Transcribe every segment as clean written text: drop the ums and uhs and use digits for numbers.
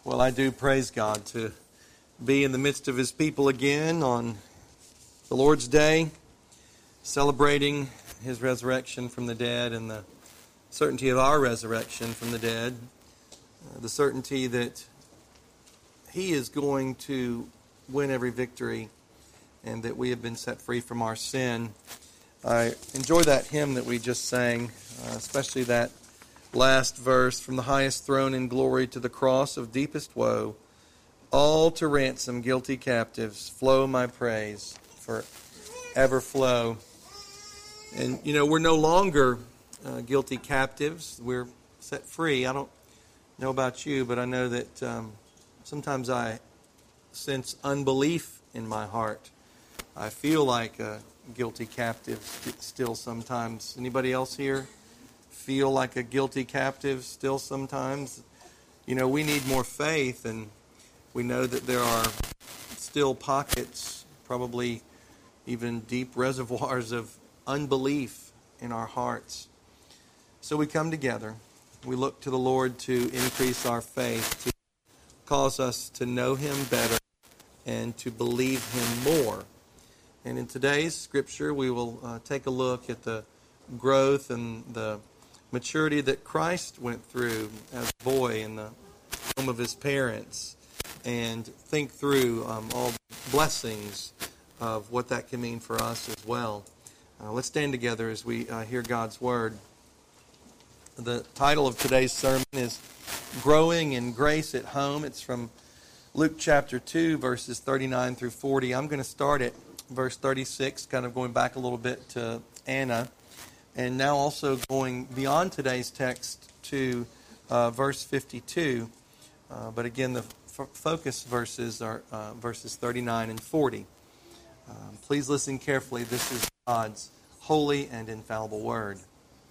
Well, I do praise God to be in the midst of His people again on the Lord's Day, celebrating His resurrection from the dead and the certainty of our resurrection from the dead, the certainty that He is going to win every victory and that we have been set free from our sin. I enjoy that hymn that we just sang, especially that last verse, from the highest throne in glory to the cross of deepest woe, all to ransom guilty captives, flow my praise, forever flow. And, we're no longer guilty captives. We're set free. I don't know about you, but I know that sometimes I sense unbelief in my heart. I feel like a guilty captive still sometimes. Anybody else here feel like a guilty captive still sometimes? We need more faith, and we know that there are still pockets, probably even deep reservoirs of unbelief in our hearts. So we come together. We look to the Lord to increase our faith, to cause us to know Him better and to believe Him more. And in today's scripture, we will take a look at the growth and the maturity that Christ went through as a boy in the home of His parents, and think through all the blessings of what that can mean for us as well. Let's stand together as we hear God's Word. The title of today's sermon is Growing in Grace at Home. It's from Luke chapter 2, verses 39 through 40. I'm going to start at verse 36, kind of going back a little bit to Anna, and now also going beyond today's text to verse 52. But again, the focus verses are verses 39 and 40. Please listen carefully. This is God's holy and infallible word.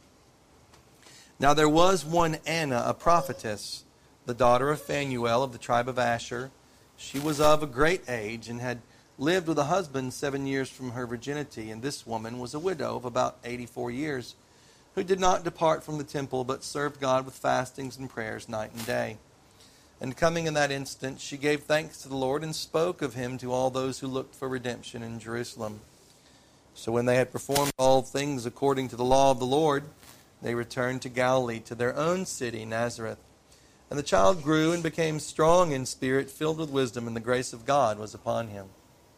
Now there was one Anna, a prophetess, the daughter of Phanuel of the tribe of Asher. She was of a great age and had lived with a husband 7 years from her virginity, and this woman was a widow of about 84 years, who did not depart from the temple, but served God with fastings and prayers night and day. And coming in that instant, she gave thanks to the Lord and spoke of Him to all those who looked for redemption in Jerusalem. So when they had performed all things according to the law of the Lord, they returned to Galilee, to their own city, Nazareth. And the child grew and became strong in spirit, filled with wisdom, and the grace of God was upon him.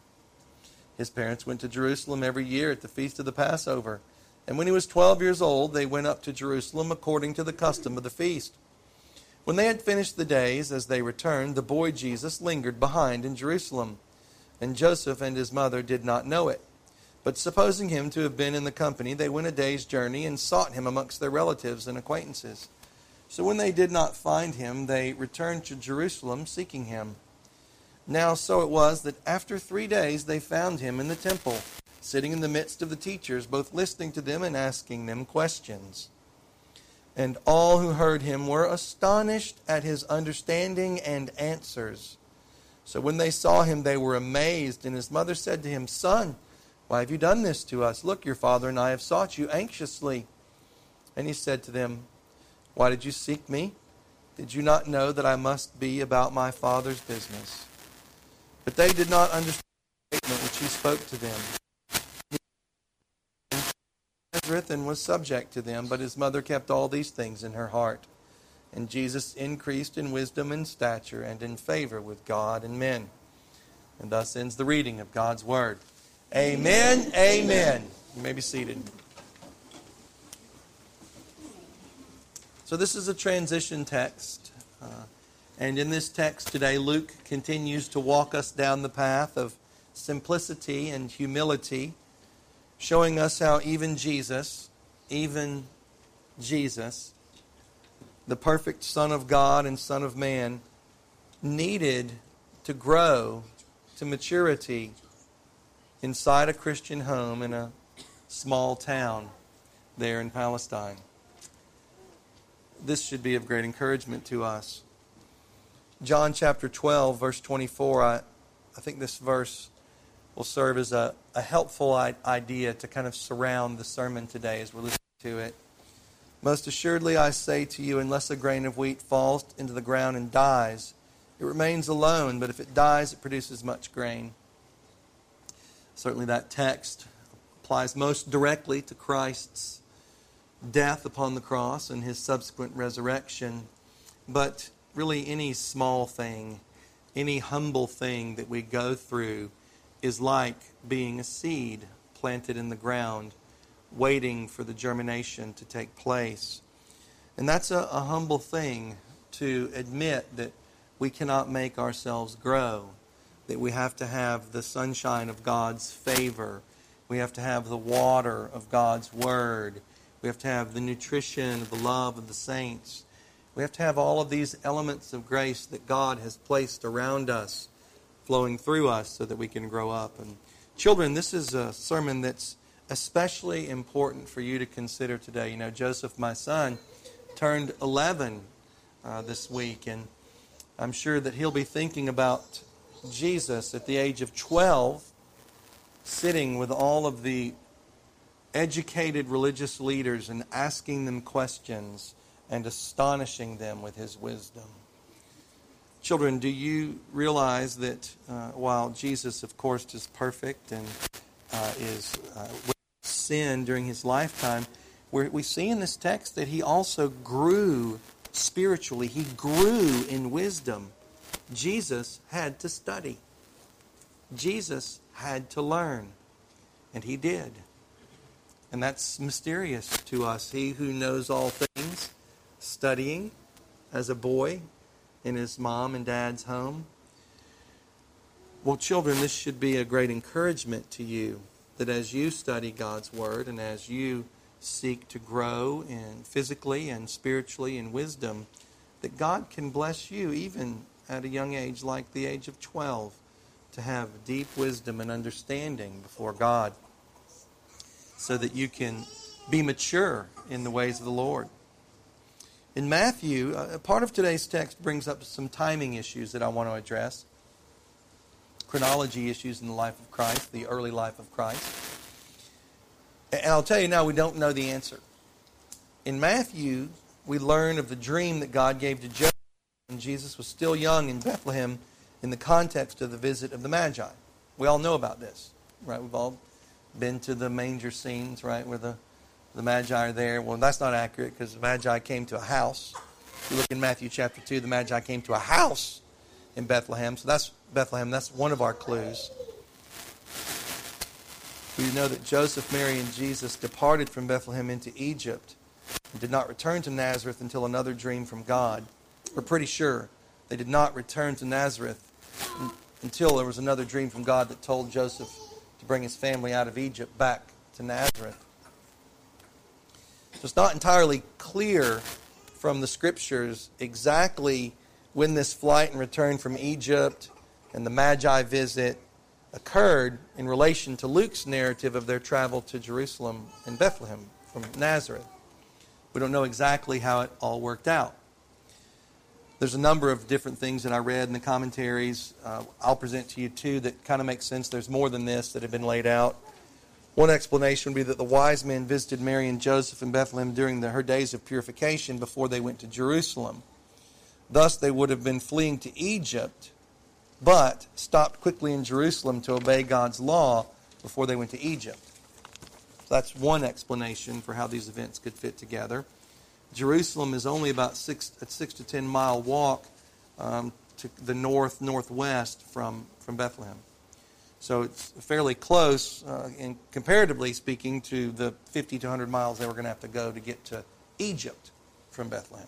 His parents went to Jerusalem every year at the feast of the Passover. And when he was 12 years old, they went up to Jerusalem according to the custom of the feast. When they had finished the days, as they returned, the boy Jesus lingered behind in Jerusalem. And Joseph and his mother did not know it. But supposing him to have been in the company, they went a day's journey and sought him amongst their relatives and acquaintances. So when they did not find him, they returned to Jerusalem seeking him. Now so it was that after 3 days they found him in the temple, sitting in the midst of the teachers, both listening to them and asking them questions. And all who heard him were astonished at his understanding and answers. So when they saw him, they were amazed. And his mother said to him, Son, why have you done this to us? Look, your father and I have sought you anxiously. And he said to them, Why did you seek me? Did you not know that I must be about my Father's business? But they did not understand the statement which he spoke to them. Nazareth and was subject to them, but his mother kept all these things in her heart. And Jesus increased in wisdom and stature and in favor with God and men. And thus ends the reading of God's Word. Amen. Amen. You may be seated. So this is a transition text. And in this text today, Luke continues to walk us down the path of simplicity and humility, showing us how even Jesus, the perfect Son of God and Son of Man, needed to grow to maturity inside a Christian home in a small town there in Palestine. This should be of great encouragement to us. John chapter 12, verse 24, I think this verse will serve as a helpful idea to kind of surround the sermon today as we're listening to it. Most assuredly I say to you, unless a grain of wheat falls into the ground and dies, it remains alone, but if it dies, it produces much grain. Certainly that text applies most directly to Christ's death upon the cross and his subsequent resurrection. But really any small thing, any humble thing that we go through is like being a seed planted in the ground, waiting for the germination to take place. And that's a humble thing, to admit that we cannot make ourselves grow, that we have to have the sunshine of God's favor. We have to have the water of God's Word. We have to have the nutrition of the love of the saints. We have to have all of these elements of grace that God has placed around us, flowing through us so that we can grow up. And children, this is a sermon that's especially important for you to consider today. You know, Joseph, my son, turned 11 this week, and I'm sure that he'll be thinking about Jesus at the age of 12, sitting with all of the educated religious leaders and asking them questions and astonishing them with his wisdom. Children, do you realize that while Jesus, of course, is perfect and is without sin during his lifetime, we see in this text that he also grew spiritually. He grew in wisdom. Jesus had to study. Jesus had to learn. And he did. And that's mysterious to us. He who knows all things, studying as a boy in his mom and dad's home. Well, children, this should be a great encouragement to you, that as you study God's Word and as you seek to grow in physically and spiritually in wisdom, that God can bless you even at a young age like the age of 12 to have deep wisdom and understanding before God so that you can be mature in the ways of the Lord. In Matthew, part of today's text brings up some timing issues that I want to address. Chronology issues in the life of Christ, the early life of Christ. And I'll tell you now, we don't know the answer. In Matthew, we learn of the dream that God gave to Joseph when Jesus was still young in Bethlehem in the context of the visit of the Magi. We all know about this, right? We've all been to the manger scenes, right, where the Magi are there. Well, that's not accurate because the Magi came to a house. If you look in Matthew chapter 2, the Magi came to a house in Bethlehem. So that's Bethlehem. That's one of our clues. We know that Joseph, Mary, and Jesus departed from Bethlehem into Egypt and did not return to Nazareth until another dream from God. We're pretty sure they did not return to Nazareth until there was another dream from God that told Joseph to bring his family out of Egypt back to Nazareth. So it's not entirely clear from the Scriptures exactly when this flight and return from Egypt and the Magi visit occurred in relation to Luke's narrative of their travel to Jerusalem and Bethlehem from Nazareth. We don't know exactly how it all worked out. There's a number of different things that I read in the commentaries. I'll present to you two that kind of make sense. There's more than this that have been laid out. One explanation would be that the wise men visited Mary and Joseph in Bethlehem during her days of purification before they went to Jerusalem. Thus, they would have been fleeing to Egypt, but stopped quickly in Jerusalem to obey God's law before they went to Egypt. So that's one explanation for how these events could fit together. Jerusalem is only about a 6 to 10 mile walk to the northwest from Bethlehem. So it's fairly close, and comparatively speaking, to the 50 to 100 miles they were going to have to go to get to Egypt from Bethlehem.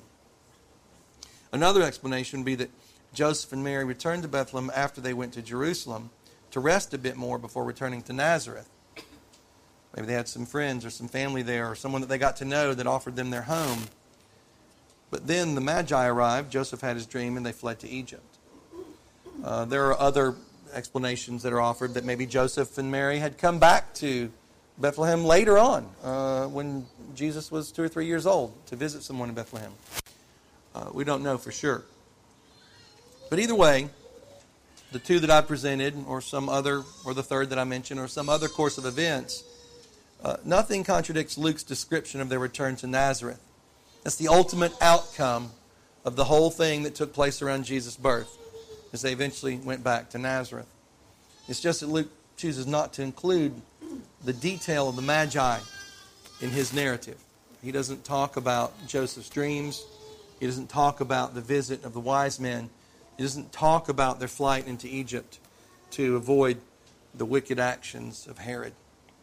Another explanation would be that Joseph and Mary returned to Bethlehem after they went to Jerusalem to rest a bit more before returning to Nazareth. Maybe they had some friends or some family there or someone that they got to know that offered them their home. But then the Magi arrived, Joseph had his dream, and they fled to Egypt. There are other explanations that are offered that maybe Joseph and Mary had come back to Bethlehem later on when Jesus was 2 or 3 years old to visit someone in Bethlehem. We don't know for sure. But either way, the two that I presented, or some other, or the third that I mentioned, or some other course of events, nothing contradicts Luke's description of their return to Nazareth. That's the ultimate outcome of the whole thing that took place around Jesus' birth. as they eventually went back to Nazareth. It's just that Luke chooses not to include the detail of the Magi in his narrative. He doesn't talk about Joseph's dreams. He doesn't talk about the visit of the wise men. He doesn't talk about their flight into Egypt to avoid the wicked actions of Herod.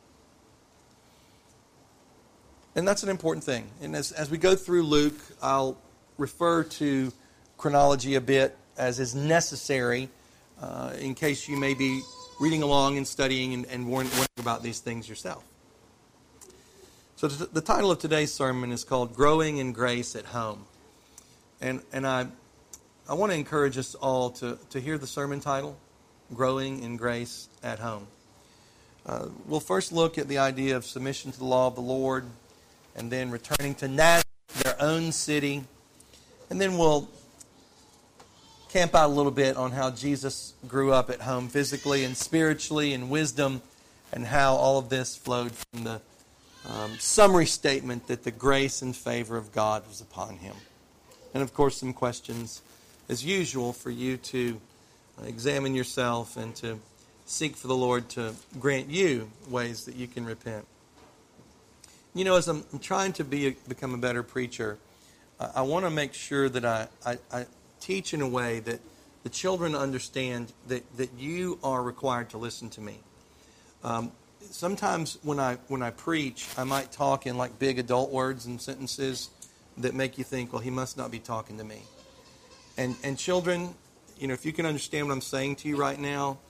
And that's an important thing. And as we go through Luke, I'll refer to chronology a bit as is necessary in case you may be reading along and studying and wondering about these things yourself. So the title of today's sermon is called Growing in Grace at Home. And I want to encourage us all to hear the sermon title, Growing in Grace at Home. We'll first look at the idea of submission to the law of the Lord, and then returning to Nazareth, their own city. And then we'll camp out a little bit on how Jesus grew up at home physically and spiritually in wisdom, and how all of this flowed from the summary statement that the grace and favor of God was upon him. And of course, some questions, as usual, for you to examine yourself and to seek for the Lord to grant you ways that you can repent. You know, as I'm trying to become a better preacher, I want to make sure that I teach in a way that the children understand that you are required to listen to me. Sometimes when I preach, I might talk in like big adult words and sentences that make you think, well, he must not be talking to me. And children, you know, if you can understand what I'm saying to you right now,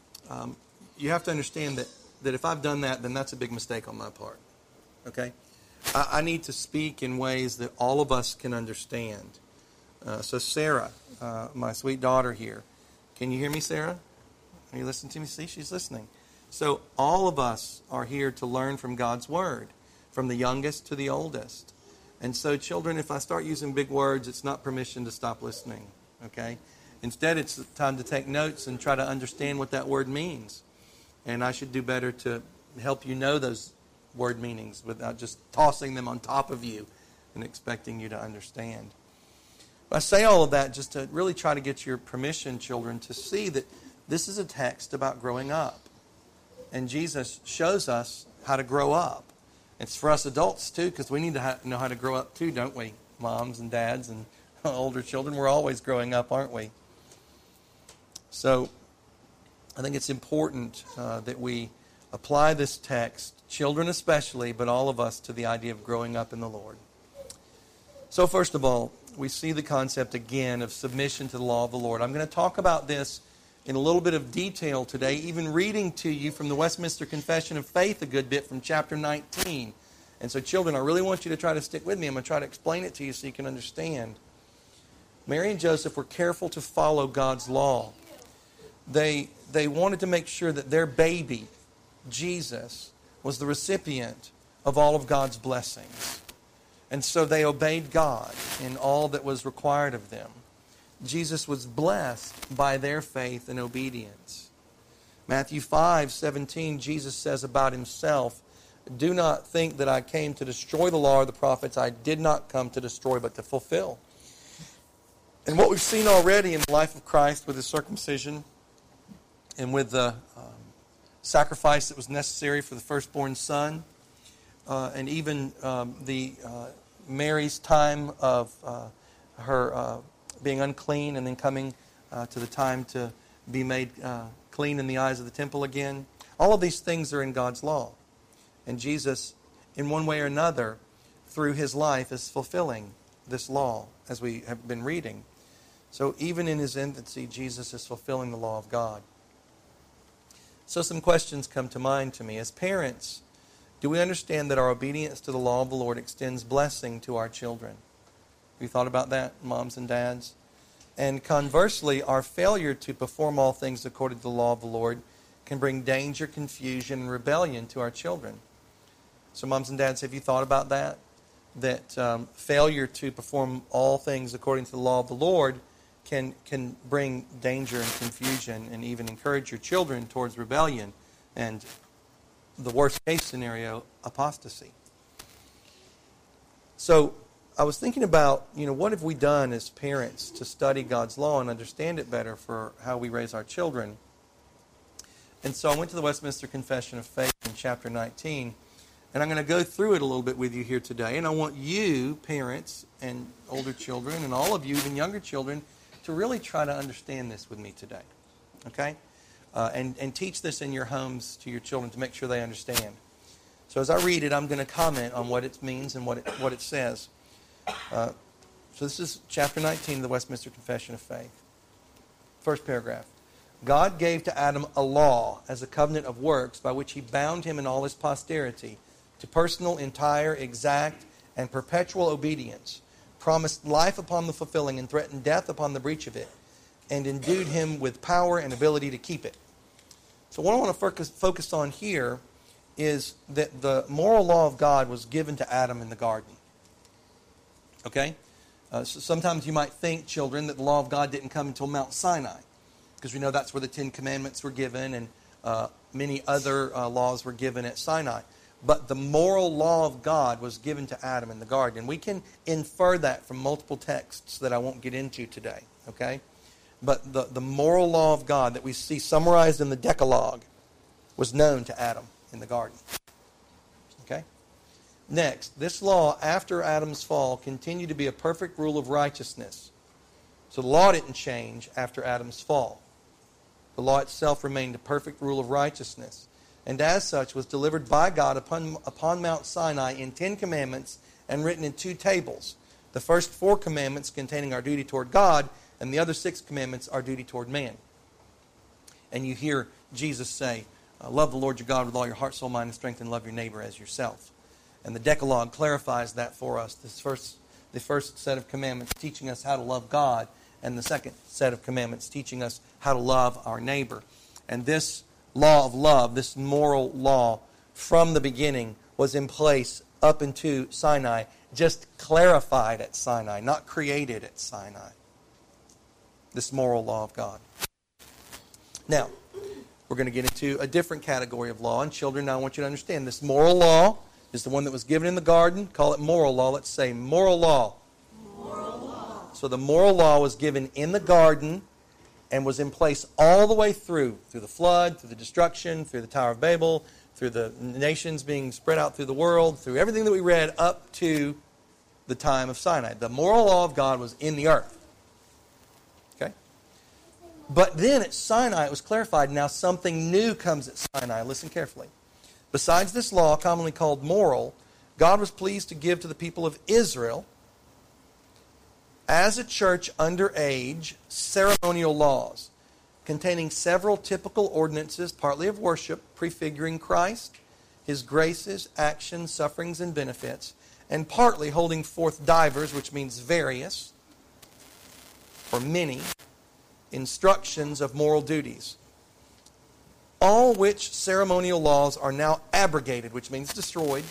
you have to understand that if I've done that, then that's a big mistake on my part. Okay? I need to speak in ways that all of us can understand. So Sarah, my sweet daughter here, can you hear me, Sarah? Are you listening to me? See, she's listening. So all of us are here to learn from God's Word, from the youngest to the oldest. And so children, if I start using big words, it's not permission to stop listening. Okay? Instead, it's time to take notes and try to understand what that word means. And I should do better to help you know those word meanings without just tossing them on top of you and expecting you to understand. I say all of that just to really try to get your permission, children, to see that this is a text about growing up. And Jesus shows us how to grow up. It's for us adults, too, because we need to know how to grow up, too, don't we? Moms and dads and older children, we're always growing up, aren't we? So I think it's important that we apply this text, children especially, but all of us, to the idea of growing up in the Lord. So first of all, we see the concept again of submission to the law of the Lord. I'm going to talk about this in a little bit of detail today, even reading to you from the Westminster Confession of Faith a good bit from chapter 19. And so children, I really want you to try to stick with me. I'm going to try to explain it to you so you can understand. Mary and Joseph were careful to follow God's law. They wanted to make sure that their baby, Jesus, was the recipient of all of God's blessings. And so they obeyed God in all that was required of them. Jesus was blessed by their faith and obedience. Matthew 5:17, Jesus says about himself, "Do not think that I came to destroy the law or the prophets. I did not come to destroy, but to fulfill." And what we've seen already in the life of Christ with his circumcision and with the sacrifice that was necessary for the firstborn son, and even Mary's time of her being unclean and then coming to the time to be made clean in the eyes of the temple again. All of these things are in God's law. And Jesus, in one way or another, through his life, is fulfilling this law, as we have been reading. So even in his infancy, Jesus is fulfilling the law of God. So some questions come to mind to me. As parents, do we understand that our obedience to the law of the Lord extends blessing to our children? Have you thought about that, moms and dads? And conversely, our failure to perform all things according to the law of the Lord can bring danger, confusion, and rebellion to our children. So moms and dads, have you thought about that? That failure to perform all things according to the law of the Lord can bring danger and confusion and even encourage your children towards rebellion and, the worst case scenario, apostasy. So I was thinking about, what have we done as parents to study God's law and understand it better for how we raise our children? And so I went to the Westminster Confession of Faith in chapter 19, and I'm going to go through it a little bit with you here today. And I want you, parents and older children, and all of you, even younger children, to really try to understand this with me today. Okay? And teach this in your homes to your children to make sure they understand. So as I read it, I'm going to comment on what it means and what it says. So this is chapter 19 of the Westminster Confession of Faith. First paragraph. God gave to Adam a law as a covenant of works by which he bound him and all his posterity to personal, entire, exact, and perpetual obedience, promised life upon the fulfilling and threatened death upon the breach of it, and endued him with power and ability to keep it. So what I want to focus on here is that the moral law of God was given to Adam in the garden. Okay? So sometimes you might think, children, that the law of God didn't come until Mount Sinai, because we know that's where the Ten Commandments were given and many other laws were given at Sinai. But the moral law of God was given to Adam in the garden. And we can infer that from multiple texts that I won't get into today. Okay? But the moral law of God that we see summarized in the Decalogue was known to Adam in the garden. Okay? Next, this law after Adam's fall continued to be a perfect rule of righteousness. So the law didn't change after Adam's fall. The law itself remained a perfect rule of righteousness, and as such was delivered by God upon Mount Sinai in 10 commandments and written in 2 tables. The first 4 commandments containing our duty toward God, and the other 6 commandments our duty toward man. And you hear Jesus say, love the Lord your God with all your heart, soul, mind, and strength, and love your neighbor as yourself. And the Decalogue clarifies that for us. The first set of commandments teaching us how to love God, and the second set of commandments teaching us how to love our neighbor. And this law of love, this moral law, from the beginning was in place up into Sinai, just clarified at Sinai, not created at Sinai. This moral law of God. Now, we're going to get into a different category of law. And children, now I want you to understand this moral law is the one that was given in the garden. Call it moral law. Let's say moral law. Moral law. So the moral law was given in the garden and was in place all the way through the flood, through the destruction, through the Tower of Babel, through the nations being spread out through the world, through everything that we read up to the time of Sinai. The moral law of God was in the earth. Okay? But then at Sinai it was clarified. Now something new comes at Sinai. Listen carefully. Besides this law, commonly called moral, God was pleased to give to the people of Israel, as a church under age, ceremonial laws containing several typical ordinances, partly of worship, prefiguring Christ, His graces, actions, sufferings, and benefits, and partly holding forth divers, which means various, or many, instructions of moral duties. All which ceremonial laws are now abrogated, which means destroyed,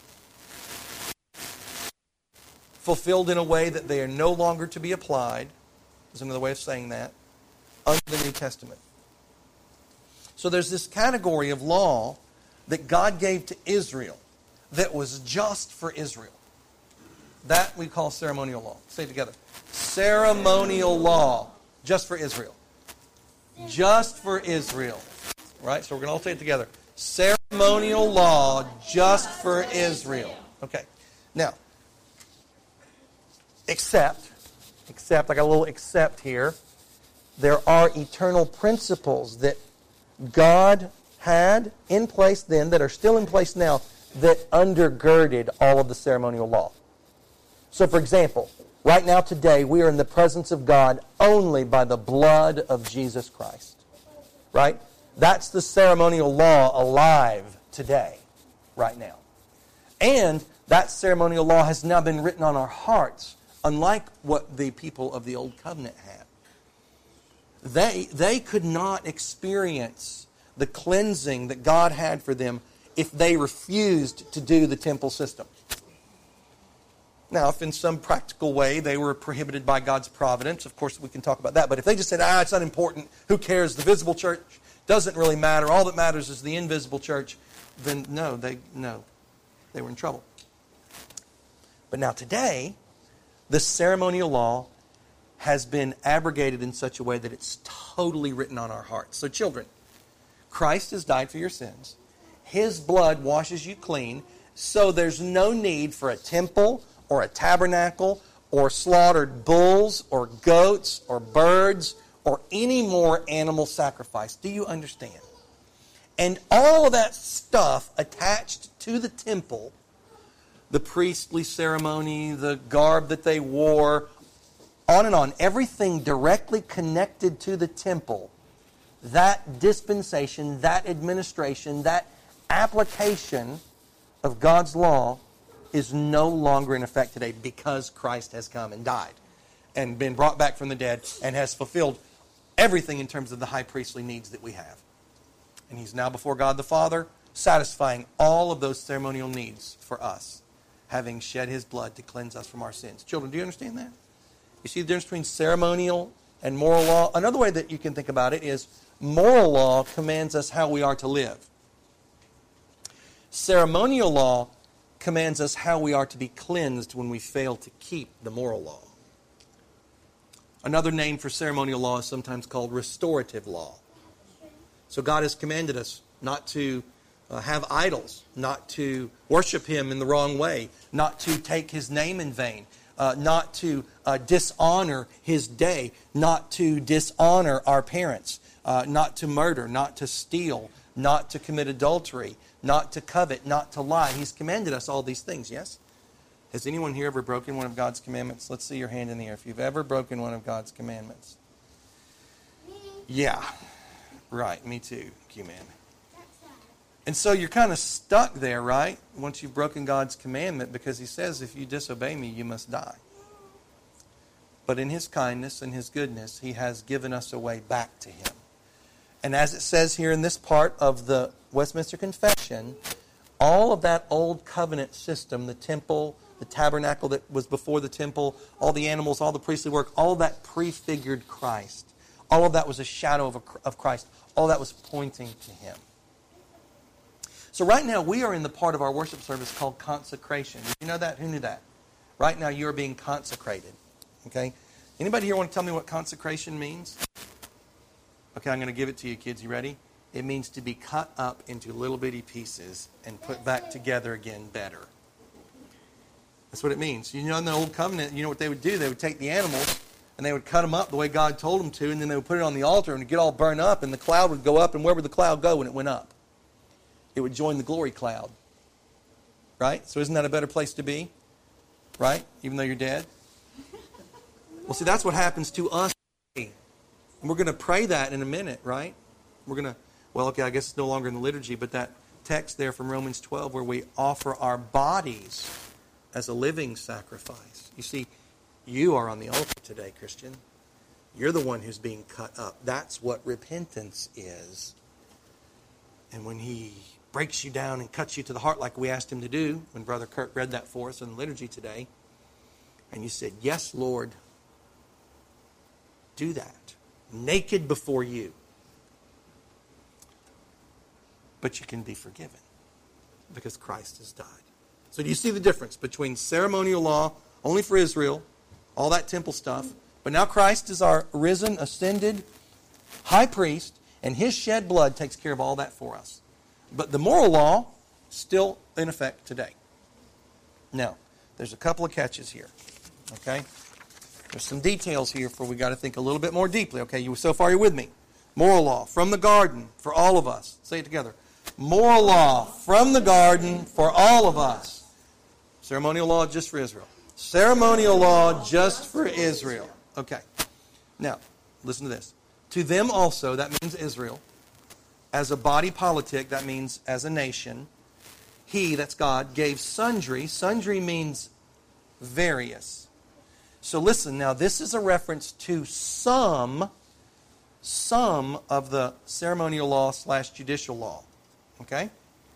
fulfilled in a way that they are no longer to be applied, is another way of saying that, under the New Testament. So there's this category of law that God gave to Israel that was just for Israel. That we call ceremonial law. Say it together. Ceremonial law, just for Israel. Just for Israel. Right? So we're going to all say it together. Ceremonial law just for Israel. Okay. Now, except, I got a little except here. There are eternal principles that God had in place then, that are still in place now, that undergirded all of the ceremonial law. So, for example, right now today, we are in the presence of God only by the blood of Jesus Christ. Right? That's the ceremonial law alive today, right now. And that ceremonial law has now been written on our hearts, unlike what the people of the Old Covenant had. They could not experience the cleansing that God had for them if they refused to do the temple system. Now, if in some practical way they were prohibited by God's providence, of course we can talk about that. But if they just said, it's unimportant, who cares, the visible church doesn't really matter, all that matters is the invisible church, then they were in trouble. But now today, The ceremonial law has been abrogated in such a way that it's totally written on our hearts. So children, Christ has died for your sins. His blood washes you clean, so there's no need for a temple or a tabernacle or slaughtered bulls or goats or birds or any more animal sacrifice. Do you understand? And all of that stuff attached to the temple, the priestly ceremony, the garb that they wore, on and on, everything directly connected to the temple, that dispensation, that administration, that application of God's law is no longer in effect today because Christ has come and died and been brought back from the dead and has fulfilled everything in terms of the high priestly needs that we have. And He's now before God the Father, satisfying all of those ceremonial needs for us, having shed His blood to cleanse us from our sins. Children, do you understand that? You see the difference between ceremonial and moral law? Another way that you can think about it is moral law commands us how we are to live. Ceremonial law commands us how we are to be cleansed when we fail to keep the moral law. Another name for ceremonial law is sometimes called restorative law. So God has commanded us not to have idols, not to worship Him in the wrong way, not to take His name in vain, not to dishonor His day, not to dishonor our parents, not to murder, not to steal, not to commit adultery, not to covet, not to lie. He's commanded us all these things, yes? Has anyone here ever broken one of God's commandments? Let's see your hand in the air if you've ever broken one of God's commandments. Yeah, right, me too, Q-Man. And so you're kind of stuck there, right? Once you've broken God's commandment, because He says, if you disobey me, you must die. But in His kindness and His goodness, He has given us a way back to Him. And as it says here in this part of the Westminster Confession, all of that old covenant system, the temple, the tabernacle that was before the temple, all the animals, all the priestly work, all of that prefigured Christ. All of that was a shadow of Christ. All that was pointing to Him. So right now, we are in the part of our worship service called consecration. Did you know that? Who knew that? Right now, you are being consecrated. Okay? Anybody here want to tell me what consecration means? Okay, I'm going to give it to you, kids. You ready? It means to be cut up into little bitty pieces and put back together again better. That's what it means. You know, in the Old Covenant, you know what they would do? They would take the animals and they would cut them up the way God told them to, and then they would put it on the altar and it would get all burned up, and the cloud would go up, and where would the cloud go when it went up? It would join the glory cloud. Right? So isn't that a better place to be? Right? Even though you're dead? Well, see, that's what happens to us. And we're going to pray that in a minute, right? We're going to, well, okay, I guess it's no longer in the liturgy, but that text there from Romans 12 where we offer our bodies as a living sacrifice. You see, you are on the altar today, Christian. You're the one who's being cut up. That's what repentance is. And when He breaks you down and cuts you to the heart like we asked Him to do, when Brother Kurt read that for us in the liturgy today, and you said, yes, Lord, do that. Naked before you. But you can be forgiven because Christ has died. So do you see the difference between ceremonial law, only for Israel, all that temple stuff, but now Christ is our risen, ascended high priest, and His shed blood takes care of all that for us. But the moral law, still in effect today. Now, there's a couple of catches here. Okay? There's some details here for we got to think a little bit more deeply. Okay, so far you're with me. Moral law from the garden for all of us. Say it together. Moral law from the garden for all of us. Ceremonial law just for Israel. Ceremonial law just for Israel. Okay. Now, listen to this. To them also, that means Israel, as a body politic, that means as a nation, He, that's God, gave sundry. Sundry means various. So listen, now this is a reference to some of the ceremonial law / judicial law. Okay?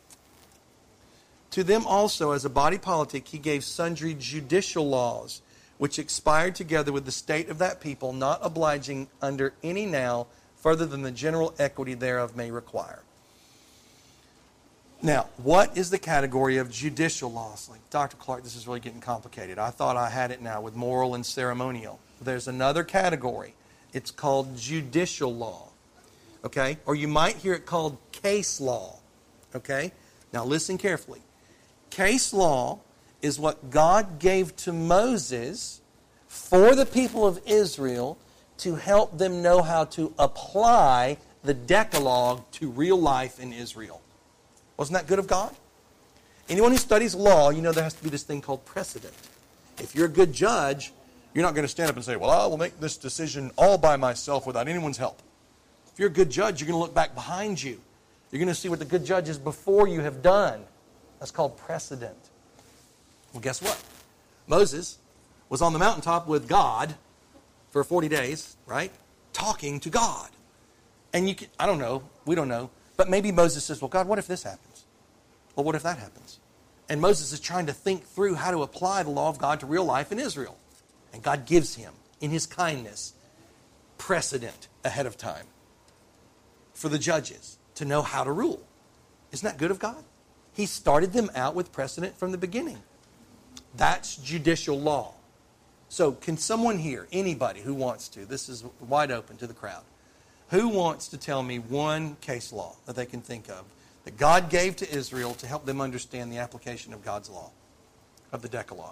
To them also, as a body politic, He gave sundry judicial laws, which expired together with the state of that people, not obliging under any now further than the general equity thereof may require. Now, what is the category of judicial laws? Like, Dr. Clark, this is really getting complicated. I thought I had it now with moral and ceremonial. There's another category. It's called judicial law. Okay? Or you might hear it called case law. Okay? Now listen carefully. Case law is what God gave to Moses for the people of Israel to help them know how to apply the Decalogue to real life in Israel. Wasn't that good of God? Anyone who studies law, you know there has to be this thing called precedent. If you're a good judge, you're not going to stand up and say, well, I will make this decision all by myself without anyone's help. If you're a good judge, you're going to look back behind you. You're going to see what the good judges before you have done. That's called precedent. Well, guess what? Moses was on the mountaintop with God for 40 days, right? Talking to God. And I don't know, we don't know, but maybe Moses says, well, God, what if this happens? Well, what if that happens? And Moses is trying to think through how to apply the law of God to real life in Israel. And God gives him, in his kindness, precedent ahead of time for the judges to know how to rule. Isn't that good of God? He started them out with precedent from the beginning. That's judicial law. So can someone here, anybody who wants to, this is wide open to the crowd, who wants to tell me one case law that they can think of that God gave to Israel to help them understand the application of God's law, of the Decalogue?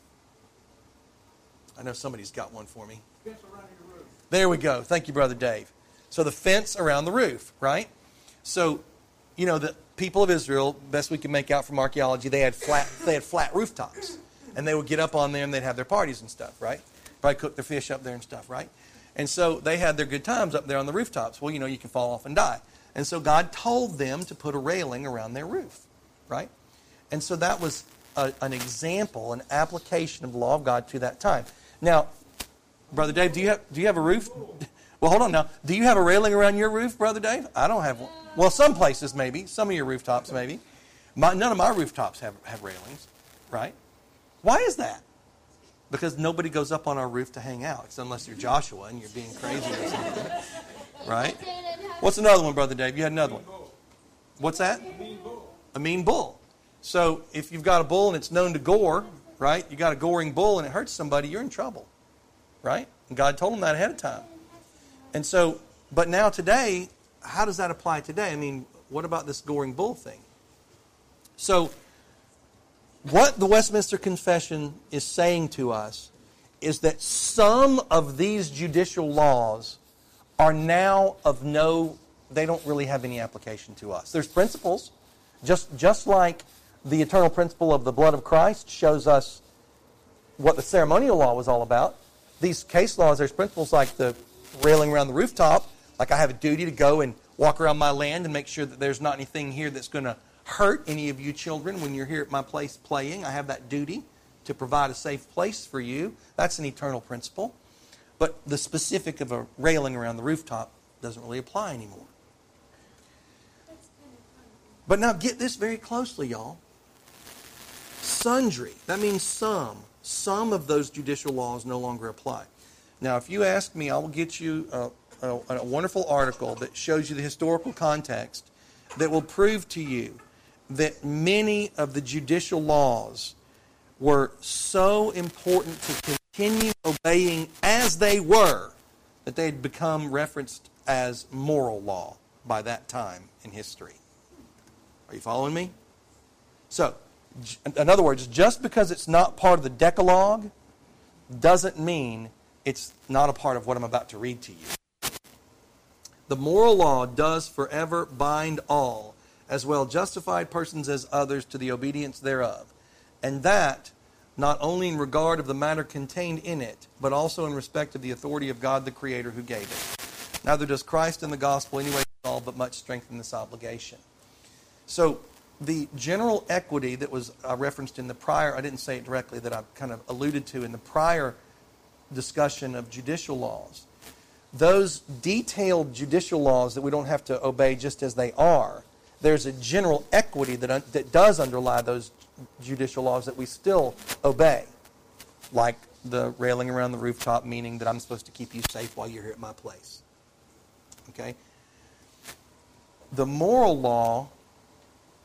I know somebody's got one for me. Fence around your roof. There we go. Thank you, Brother Dave. So the fence around the roof, right? So, you know, the people of Israel, best we can make out from archaeology, they had flat rooftops. And they would get up on there and they'd have their parties and stuff, right? Probably cook their fish up there and stuff, right? And so they had their good times up there on the rooftops. Well, you know, you can fall off and die. And so God told them to put a railing around their roof, right? And so that was an example, an application of the law of God to that time. Now, Brother Dave, do you have a roof? Well, hold on now. Do you have a railing around your roof, Brother Dave? I don't have one. Well, some places maybe. Some of your rooftops maybe. None of my rooftops have railings, right? Why is that? Because nobody goes up on our roof to hang out. It's unless you're Joshua and you're being crazy or something. Right? What's another one, Brother Dave? You had another one. What's that? A mean bull. So if you've got a bull and it's known to gore, right? You got a goring bull and it hurts somebody, you're in trouble. Right? And God told them that ahead of time. And so, but now today, how does that apply today? I mean, what about this goring bull thing? So, what the Westminster Confession is saying to us is that some of these judicial laws are now they don't really have any application to us. There's principles, just like the eternal principle of the blood of Christ shows us what the ceremonial law was all about. These case laws, there's principles like the railing around the rooftop, like I have a duty to go and walk around my land and make sure that there's not anything here that's going to hurt any of you children when you're here at my place playing. I have that duty to provide a safe place for you. That's an eternal principle. But the specific of a railing around the rooftop doesn't really apply anymore. But now get this very closely, y'all. Sundry, that means some. Some of those judicial laws no longer apply. Now, if you ask me, I will get you a wonderful article that shows you the historical context that will prove to you that many of the judicial laws were so important to continue obeying as they were that they had become referenced as moral law by that time in history. Are you following me? So, in other words, just because it's not part of the Decalogue doesn't mean it's not a part of what I'm about to read to you. The moral law does forever bind all, as well justified persons as others, to the obedience thereof. And that, not only in regard of the matter contained in it, but also in respect of the authority of God the Creator who gave it. Neither does Christ in the gospel anyway all but much strengthen this obligation. So, the general equity that was referenced in the prior, I didn't say it directly, that I kind of alluded to in the prior discussion of judicial laws, those detailed judicial laws that we don't have to obey just as they are, there's a general equity that does underlie those judicial laws that we still obey, like the railing around the rooftop, meaning that I'm supposed to keep you safe while you're here at my place. Okay? The moral law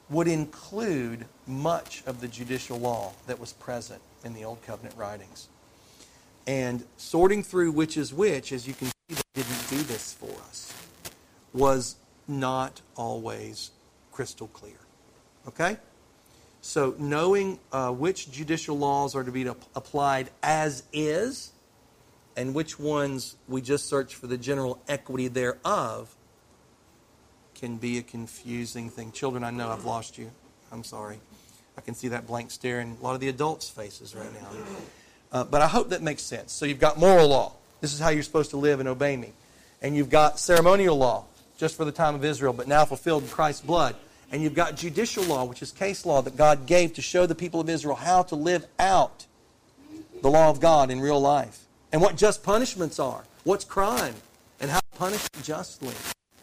would include much of the judicial law that was present in the Old Covenant writings. And sorting through which is which, as you can see, they didn't do this for us, was not always crystal clear. Okay? So knowing which judicial laws are to be applied as is, and which ones we just search for the general equity thereof, can be a confusing thing. Children, I know I've lost you. I'm sorry. I can see that blank stare in a lot of the adults' faces right now. But I hope that makes sense. So you've got moral law. This is how you're supposed to live and obey me. And you've got ceremonial law, just for the time of Israel, but now fulfilled in Christ's blood. And you've got judicial law, which is case law that God gave to show the people of Israel how to live out the law of God in real life. And what just punishments are, what's crime, and how to punish it justly.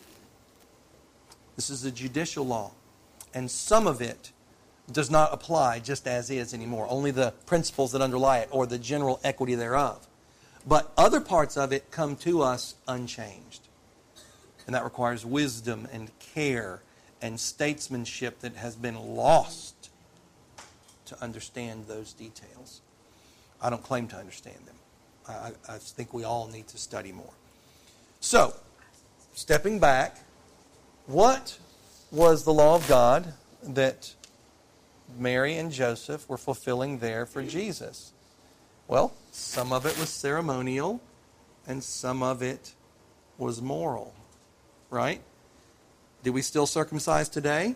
This is the judicial law. And some of it does not apply just as is anymore. Only the principles that underlie it, or the general equity thereof. But other parts of it come to us unchanged. And that requires wisdom and care and statesmanship that has been lost to understand those details. I don't claim to understand them. I think we all need to study more. So, stepping back, what was the law of God that Mary and Joseph were fulfilling there for Jesus? Well, some of it was ceremonial, and some of it was moral, right? Do we still circumcise today?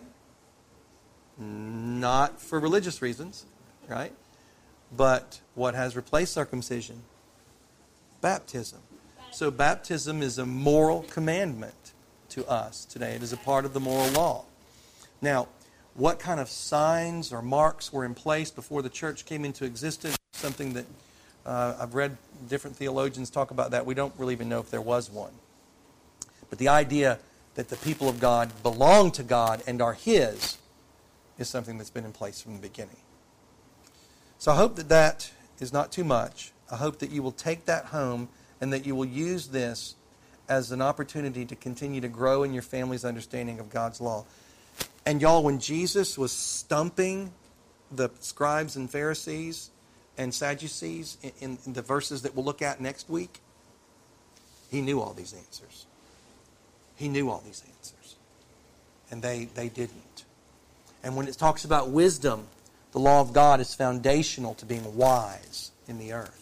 Not for religious reasons, right? But what has replaced circumcision? Baptism. So baptism is a moral commandment to us today. It is a part of the moral law. Now, what kind of signs or marks were in place before the church came into existence? Something that I've read different theologians talk about that. We don't really even know if there was one. But the idea that the people of God belong to God and are His is something that's been in place from the beginning. So I hope that that is not too much. I hope that you will take that home and that you will use this as an opportunity to continue to grow in your family's understanding of God's law. And y'all, when Jesus was stumping the scribes and Pharisees and Sadducees in the verses that we'll look at next week, He knew all these answers. He knew all these answers. And they didn't. And when it talks about wisdom, the law of God is foundational to being wise in the earth.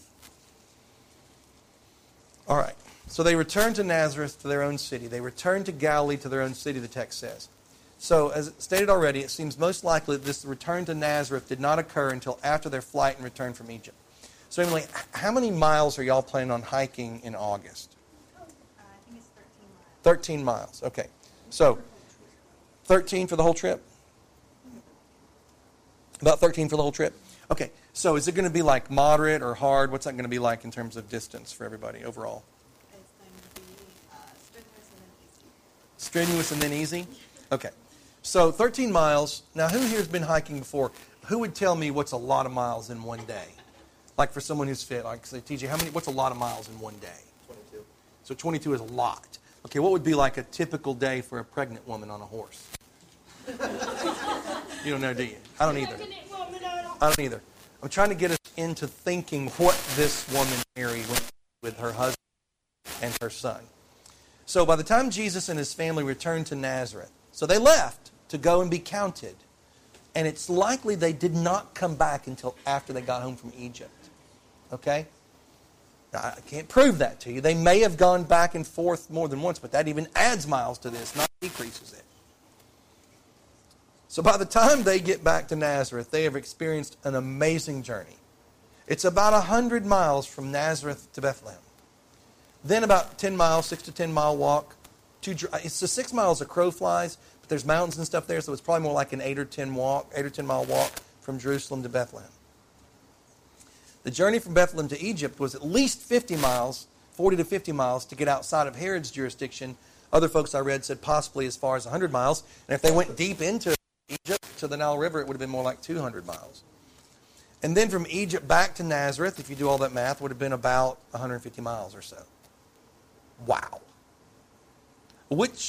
All right. So they returned to Nazareth, to their own city. They returned to Galilee, to their own city, the text says. So, as stated already, it seems most likely that this return to Nazareth did not occur until after their flight and return from Egypt. So, Emily, how many miles are y'all planning on hiking in August? I think it's 13 miles. 13 miles. Okay. So, 13 for the whole trip? About 13 for the whole trip? Okay. So, is it going to be like moderate or hard? What's that going to be like in terms of distance for everybody overall? It's going to be strenuous and then easy. Strenuous and then easy? Okay. So 13 miles. Now, who here has been hiking before? Who would tell me what's a lot of miles in one day? Like for someone who's fit, like say, TJ, what's a lot of miles in one day? 22. So 22 is a lot. Okay, what would be like a typical day for a pregnant woman on a horse? You don't know, do you? I don't either. I don't either. I'm trying to get us into thinking what this woman Mary went through with her husband and her son. So by the time Jesus and his family returned to Nazareth, so they left to go and be counted. And it's likely they did not come back until after they got home from Egypt. Okay? Now, I can't prove that to you. They may have gone back and forth more than once, but that even adds miles to this, not decreases it. So by the time they get back to Nazareth, they have experienced an amazing journey. It's about 100 miles from Nazareth to Bethlehem. Then about 10 miles, 6 to 10 mile walk. It's the 6 miles a crow flies, but there's mountains and stuff there, so it's probably more like an 8 or 10 mile walk from Jerusalem to Bethlehem. The journey from Bethlehem to Egypt was at least 50 miles, 40 to 50 miles, to get outside of Herod's jurisdiction. Other folks I read said possibly as far as 100 miles. And if they went deep into Egypt to the Nile River, it would have been more like 200 miles. And then from Egypt back to Nazareth, if you do all that math, would have been about 150 miles or so. Wow. Which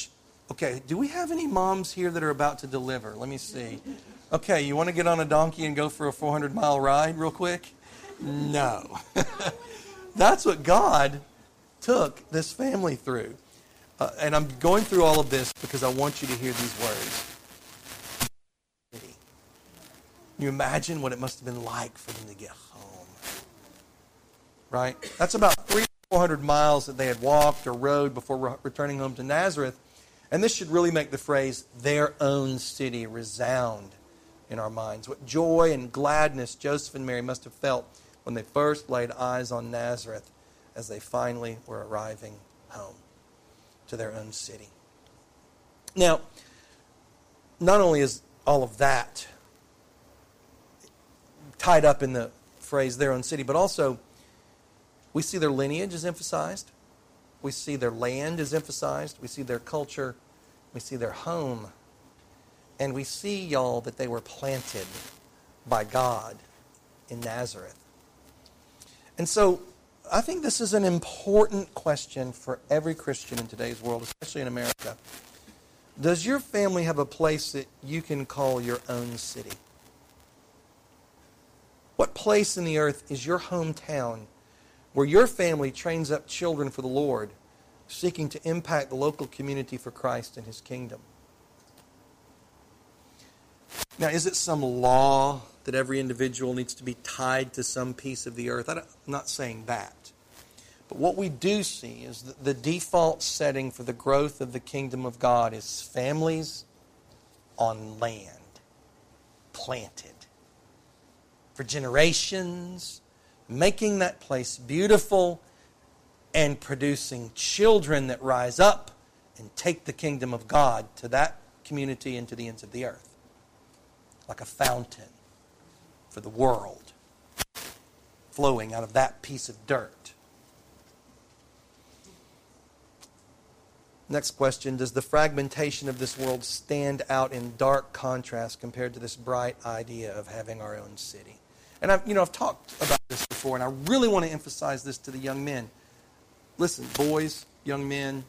Okay, do we have any moms here that are about to deliver? Let me see. Okay, you want to get on a donkey and go for a 400-mile ride real quick? No. That's what God took this family through. And I'm going through all of this because I want you to hear these words. Can you imagine what it must have been like for them to get home? Right? That's about 300 or 400 miles that they had walked or rode before returning home to Nazareth. And this should really make the phrase, their own city, resound in our minds. What joy and gladness Joseph and Mary must have felt when they first laid eyes on Nazareth as they finally were arriving home to their own city. Now, not only is all of that tied up in the phrase their own city, but also we see their lineage is emphasized. We see their land is emphasized. We see their culture. We see their home. And we see, y'all, that they were planted by God in Nazareth. And so I think this is an important question for every Christian in today's world, especially in America. Does your family have a place that you can call your own city? What place in the earth is your hometown where your family trains up children for the Lord, seeking to impact the local community for Christ and His kingdom? Now, is it some law that every individual needs to be tied to some piece of the earth? I'm not saying that. But what we do see is that the default setting for the growth of the kingdom of God is families on land, planted for generations, making that place beautiful and producing children that rise up and take the kingdom of God to that community and to the ends of the earth. Like a fountain for the world flowing out of that piece of dirt. Next question, does the fragmentation of this world stand out in dark contrast compared to this bright idea of having our own city? And I've talked about this before, and I really want to emphasize this to the young men. Listen, boys, young men,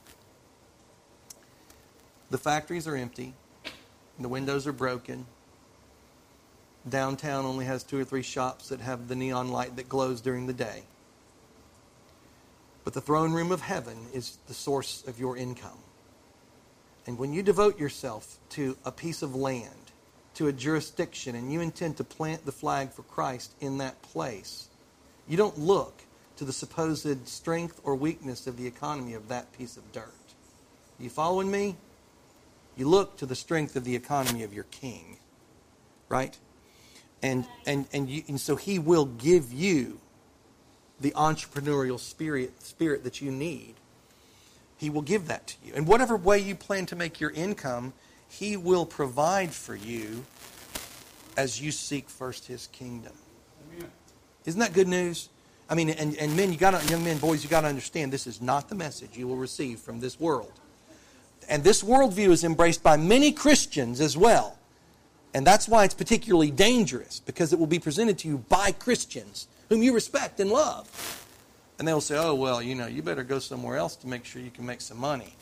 the factories are empty, the windows are broken. Downtown only has 2 or 3 shops that have the neon light that glows during the day. But the throne room of heaven is the source of your income. And when you devote yourself to a piece of land, to a jurisdiction, and you intend to plant the flag for Christ in that place, you don't look to the supposed strength or weakness of the economy of that piece of dirt. Are you following me? You look to the strength of the economy of your king. Right? And so He will give you the entrepreneurial spirit that you need. He will give that to you. And whatever way you plan to make your income, He will provide for you as you seek first His kingdom. Amen. Isn't that good news? I mean, and men, young men, boys, you got to understand this is not the message you will receive from this world. And this worldview is embraced by many Christians as well. And that's why it's particularly dangerous, because it will be presented to you by Christians whom you respect and love. And they will say, oh, well, you better go somewhere else to make sure you can make some money.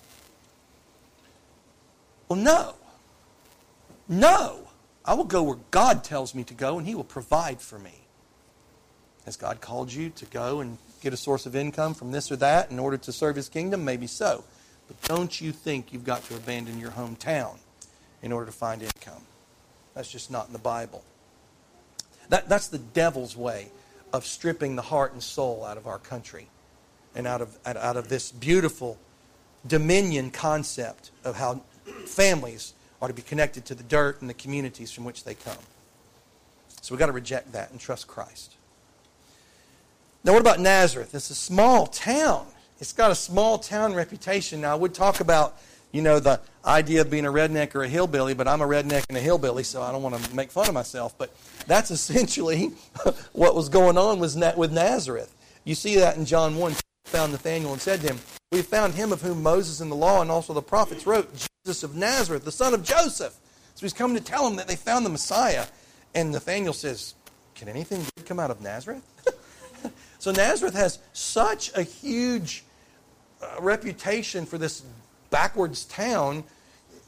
Well, no. I will go where God tells me to go, and He will provide for me. Has God called you to go and get a source of income from this or that in order to serve His kingdom? Maybe so. But don't you think you've got to abandon your hometown in order to find income. That's just not in the Bible. That's the devil's way of stripping the heart and soul out of our country and out of this beautiful dominion concept of how families are to be connected to the dirt and the communities from which they come. So we've got to reject that and trust Christ. Now what about Nazareth? It's a small town. It's got a small town reputation. Now I would talk about, the idea of being a redneck or a hillbilly, but I'm a redneck and a hillbilly, so I don't want to make fun of myself. But that's essentially what was going on with Nazareth. You see that in John 1. Found Nathanael and said to him, we found him of whom Moses in the law and also the prophets wrote, Jesus of Nazareth, the son of Joseph. So he's come to tell him that they found the Messiah. And Nathanael says, can anything good come out of Nazareth? So Nazareth has such a huge reputation for this backwards town.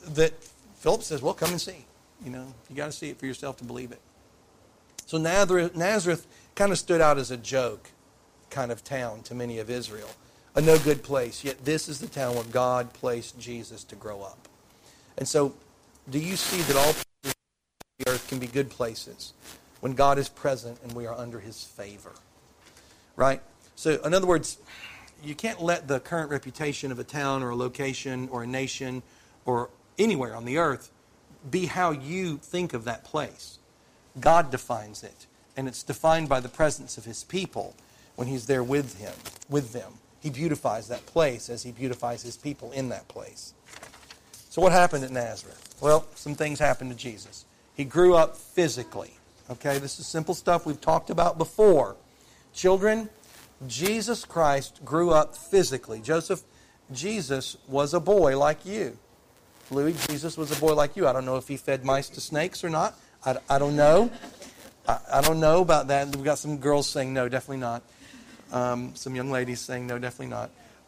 that Philip says, well, come and see. You got to see it for yourself to believe it. So Nazareth kind of stood out as a joke kind of town to many of Israel. A no good place. Yet this is the town where God placed Jesus to grow up. And so, do you see that all places of the earth can be good places when God is present and we are under His favor? Right? So, in other words, you can't let the current reputation of a town or a location or a nation or anywhere on the earth be how you think of that place. God defines it. And it's defined by the presence of His people when He's there with them. He beautifies that place as He beautifies His people in that place. So what happened at Nazareth? Well, some things happened to Jesus. He grew up physically. Okay, this is simple stuff we've talked about before. Children, Jesus Christ grew up physically. Joseph, Jesus was a boy like you. Louis, Jesus was a boy like you. I don't know if He fed mice to snakes or not. I don't know. I don't know about that. We've got some girls saying no, definitely not. Some young ladies saying no, definitely not.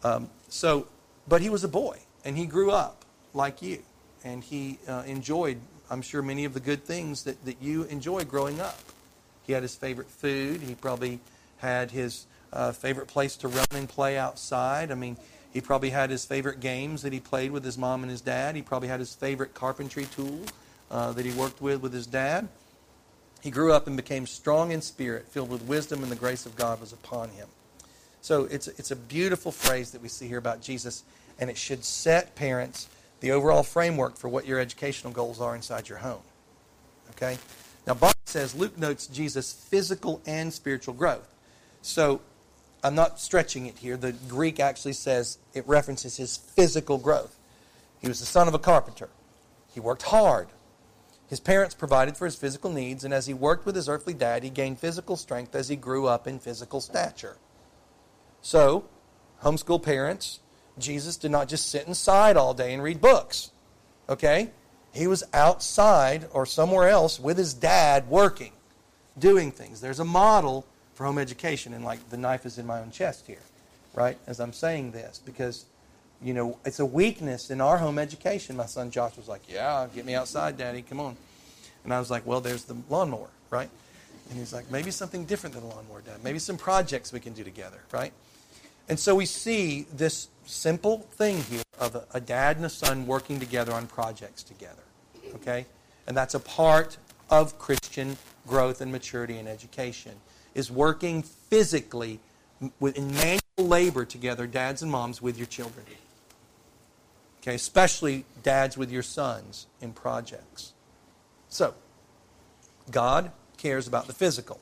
But He was a boy, and He grew up like you. And He enjoyed, I'm sure, many of the good things that you enjoy growing up. He had His favorite food. He probably had His favorite place to run and play outside. I mean, he probably had His favorite games that he played with His mom and His dad. He probably had His favorite carpentry tool that he worked with His dad. He grew up and became strong in spirit, filled with wisdom, and the grace of God was upon him. So it's a beautiful phrase that we see here about Jesus, and it should set, parents, the overall framework for what your educational goals are inside your home. Okay? Now, Barnes says, Luke notes Jesus' physical and spiritual growth. So, I'm not stretching it here. The Greek actually says it references his physical growth. He was the son of a carpenter. He worked hard. His parents provided for his physical needs, and as he worked with his earthly dad, he gained physical strength as he grew up in physical stature. So, homeschool parents, Jesus did not just sit inside all day and read books. Okay? He was outside or somewhere else with his dad working, doing things. There's a model for home education, and like the knife is in my own chest here, right, as I'm saying this, because it's a weakness in our home education. My son Josh was like, yeah, get me outside, Daddy, come on. And I was like, well, there's the lawnmower, right? And he's like, maybe something different than a lawnmower, Dad. Maybe some projects we can do together, right? And so we see this simple thing here of a dad and a son working together on projects together, okay? And that's a part of Christian growth and maturity in education, is working physically in manual labor together, dads and moms, with your children. Okay, especially dads with your sons in projects. So, God cares about the physical.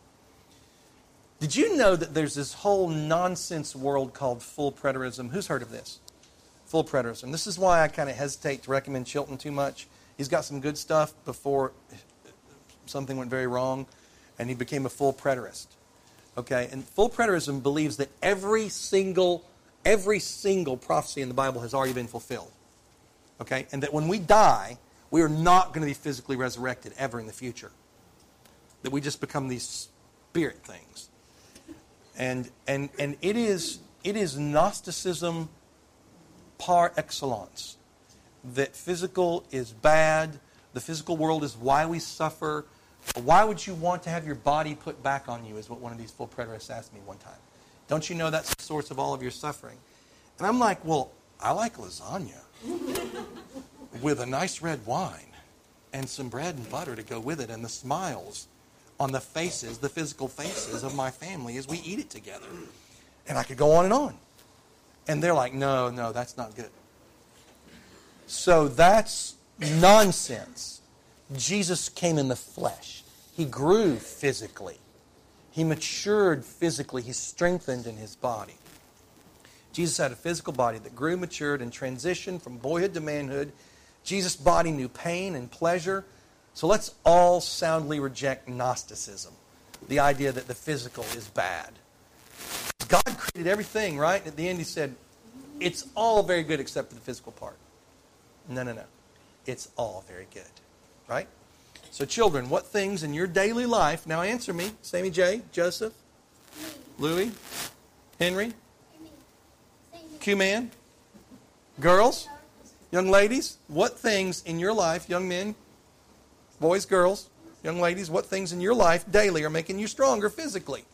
Did you know that there's this whole nonsense world called full preterism? Who's heard of this? Full preterism. This is why I kind of hesitate to recommend Chilton too much. He's got some good stuff before something went very wrong, and he became a full preterist. Okay, and full preterism believes that every single prophecy in the Bible has already been fulfilled. Okay, and that when we die, we are not going to be physically resurrected ever in the future. That we just become these spirit things. And it is Gnosticism par excellence. That physical is bad. The physical world is why we suffer. Why would you want to have your body put back on you, is what one of these full preterists asked me one time. Don't you know that's the source of all of your suffering? And I'm like, well, I like lasagna with a nice red wine and some bread and butter to go with it, and the smiles on the faces, the physical faces of my family as we eat it together. And I could go on and on. And they're like, no, that's not good. So that's nonsense. Jesus came in the flesh. He grew physically. He matured physically. He strengthened in his body. Jesus had a physical body that grew, matured, and transitioned from boyhood to manhood. Jesus' body knew pain and pleasure. So let's all soundly reject Gnosticism, the idea that the physical is bad. God created everything, right? At the end he said, it's all very good except for the physical part. No. It's all very good, right? So children, what things in your daily life, now answer me, Sammy J, Joseph, Louis, Henry, Q-Man, girls, Young ladies, what things in your life, young men, boys, girls, young ladies, what things in your life daily are making you stronger physically?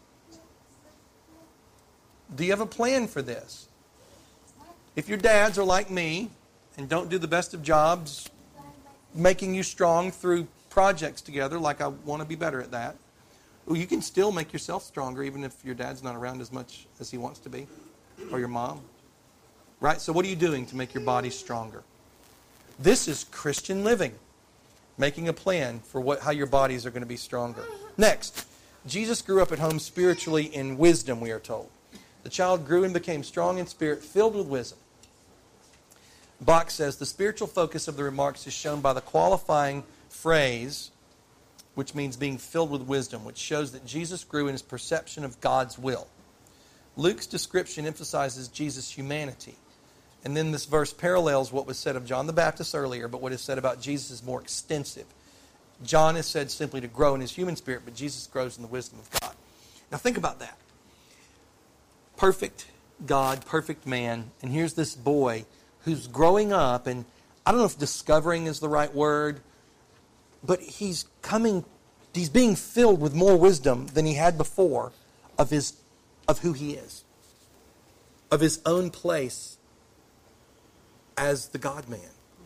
Do you have a plan for this? If your dads are like me and don't do the best of jobs making you strong through projects together, like I want to be better at that, well, you can still make yourself stronger even if your dad's not around as much as he wants to be, or your mom. Right? So what are you doing to make your body stronger? This is Christian living. Making a plan for how your bodies are going to be stronger. Next, Jesus grew up at home spiritually in wisdom, we are told. The child grew and became strong in spirit, filled with wisdom. Bach says, the spiritual focus of the remarks is shown by the qualifying phrase, which means being filled with wisdom, which shows that Jesus grew in his perception of God's will. Luke's description emphasizes Jesus' humanity. And then this verse parallels what was said of John the Baptist earlier, but what is said about Jesus is more extensive. John is said simply to grow in his human spirit, but Jesus grows in the wisdom of God. Now think about that. Perfect God, perfect man, and here's this boy who's growing up, and I don't know if discovering is the right word, but he's being filled with more wisdom than he had before of who he is, of his own place as the God-man.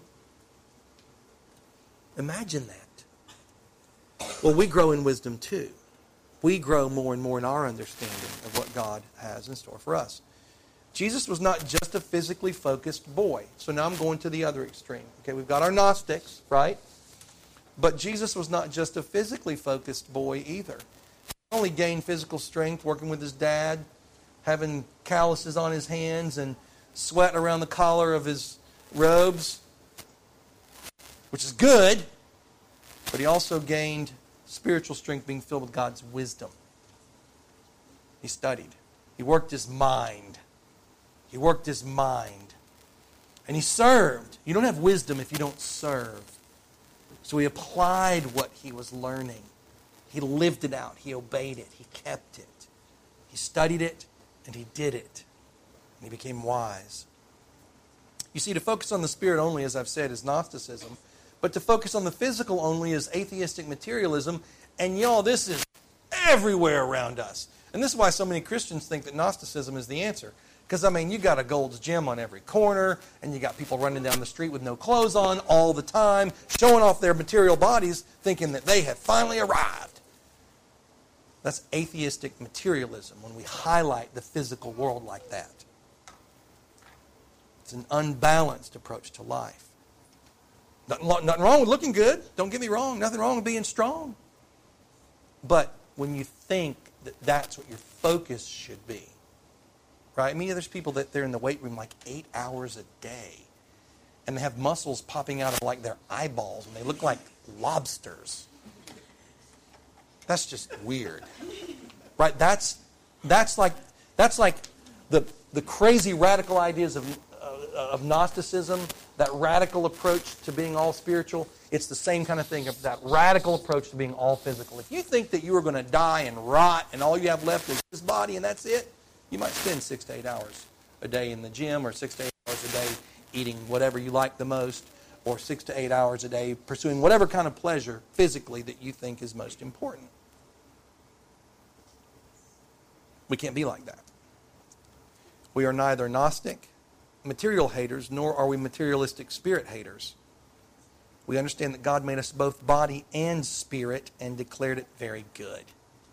Imagine that. Well, we grow in wisdom too. We grow more and more in our understanding of what God has in store for us. Jesus was not just a physically focused boy. So now I'm going to the other extreme. Okay, we've got our Gnostics, right? But Jesus was not just a physically focused boy either. He only gained physical strength working with his dad, having calluses on his hands and sweat around the collar of his robes, which is good, but he also gained spiritual strength being filled with God's wisdom. He studied. He worked his mind. He worked his mind. And he served. You don't have wisdom if you don't serve. So he applied what he was learning. He lived it out. He obeyed it. He kept it. He studied it, and he did it. And he became wise. You see, to focus on the spirit only, as I've said, is Gnosticism. But to focus on the physical only is atheistic materialism. And y'all, this is everywhere around us. And this is why so many Christians think that Gnosticism is the answer. Because, I mean, you got a Gold's Gym on every corner, and you got people running down the street with no clothes on all the time, showing off their material bodies, thinking that they have finally arrived. That's atheistic materialism, when we highlight the physical world like that. It's an unbalanced approach to life. Nothing wrong with looking good. Don't get me wrong. Nothing wrong with being strong. But when you think that that's what your focus should be, right? I mean, there's people that they're in the weight room like 8 hours a day. And they have muscles popping out of like their eyeballs. And they look like lobsters. That's just weird. Right? That's like the crazy radical ideas of Gnosticism, that radical approach to being all spiritual. It's the same kind of thing, of that radical approach to being all physical. If you think that you are going to die and rot and all you have left is this body and that's it, you might spend 6 to 8 hours a day in the gym, or 6 to 8 hours a day eating whatever you like the most, or 6 to 8 hours a day pursuing whatever kind of pleasure physically that you think is most important. We can't be like that. We are neither Gnostic, material haters, nor are we materialistic spirit haters. We understand that God made us both body and spirit and declared it very good.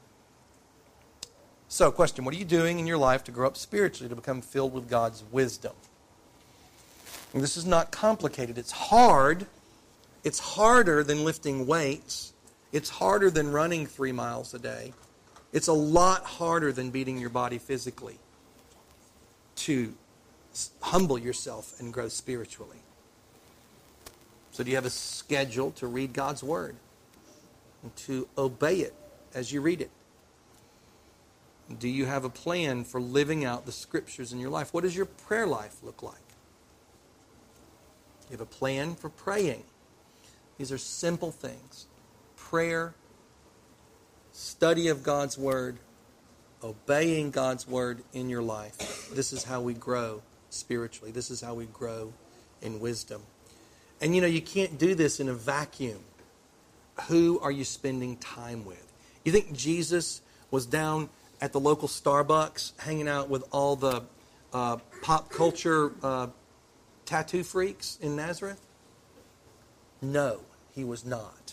So, question, what are you doing in your life to grow up spiritually, to become filled with God's wisdom? And this is not complicated. It's hard. It's harder than lifting weights. It's harder than running 3 miles a day. It's a lot harder than beating your body physically to humble yourself and grow spiritually. So do you have a schedule to read God's Word and to obey it as you read it? Do you have a plan for living out the Scriptures in your life? What does your prayer life look like? You have a plan for praying. These are simple things. Prayer, study of God's Word, obeying God's Word in your life. This is how we grow spiritually. This is how we grow in wisdom. And you can't do this in a vacuum. Who are you spending time with? You think Jesus was down at the local Starbucks hanging out with all the pop culture tattoo freaks in Nazareth? No, he was not.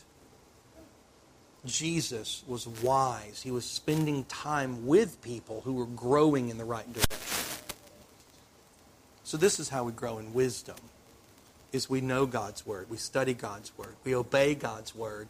Jesus was wise. He was spending time with people who were growing in the right direction. So this is how we grow in wisdom, is we know God's Word. We study God's Word. We obey God's Word.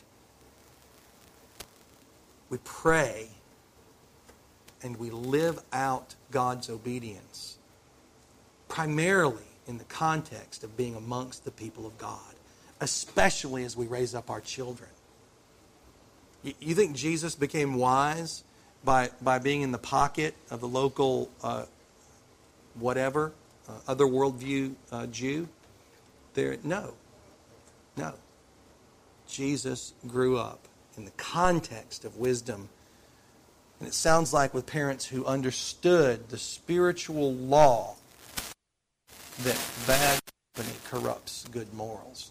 We pray. And we live out God's obedience. Primarily in the context of being amongst the people of God. Especially as we raise up our children. You think Jesus became wise by being in the pocket of the local other worldview Jew? No. Jesus grew up in the context of wisdom. And it sounds like with parents who understood the spiritual law that bad company corrupts good morals.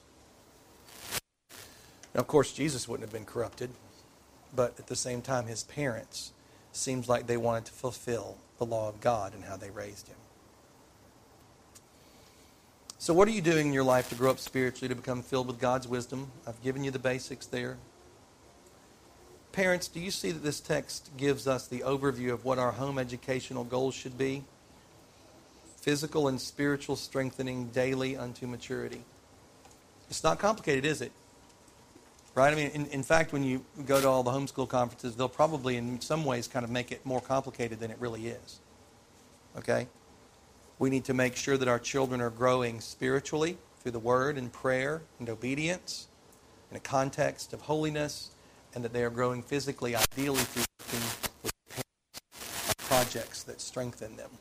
Now, of course, Jesus wouldn't have been corrupted. But at the same time, his parents seems like they wanted to fulfill the law of God and how they raised him. So what are you doing in your life to grow up spiritually, to become filled with God's wisdom? I've given you the basics there. Parents, do you see that this text gives us the overview of what our home educational goals should be? Physical and spiritual strengthening daily unto maturity. It's not complicated, is it? Right? I mean, in fact, when you go to all the homeschool conferences, they'll probably in some ways kind of make it more complicated than it really is. Okay? We need to make sure that our children are growing spiritually through the Word and prayer and obedience in a context of holiness, and that they are growing physically, ideally through working with parents on projects that strengthen them.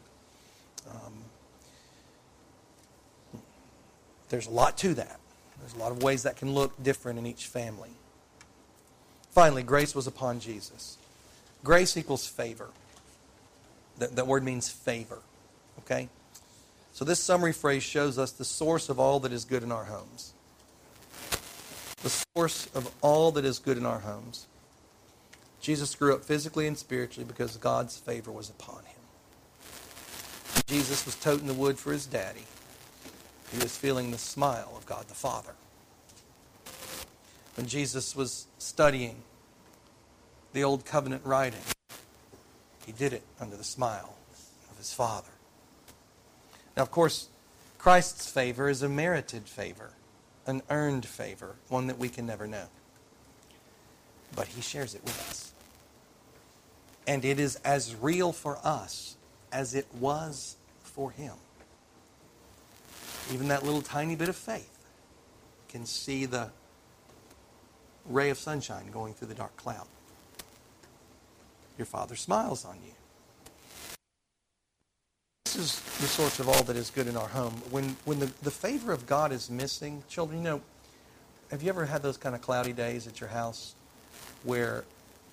There's a lot to that. There's a lot of ways that can look different in each family. Finally, grace was upon Jesus. Grace equals favor. That word means favor. Okay? So this summary phrase shows us the source of all that is good in our homes. The source of all that is good in our homes. Jesus grew up physically and spiritually because God's favor was upon him. Jesus was toting the wood for his daddy. He was feeling the smile of God the Father. When Jesus was studying the Old Covenant writing, he did it under the smile of his Father. Now, of course, Christ's favor is a merited favor, an earned favor, one that we can never know. But he shares it with us. And it is as real for us as it was for him. Even that little tiny bit of faith can see the ray of sunshine going through the dark cloud. Your Father smiles on you. This is the source of all that is good in our home. When the favor of God is missing, children, have you ever had those kind of cloudy days at your house where,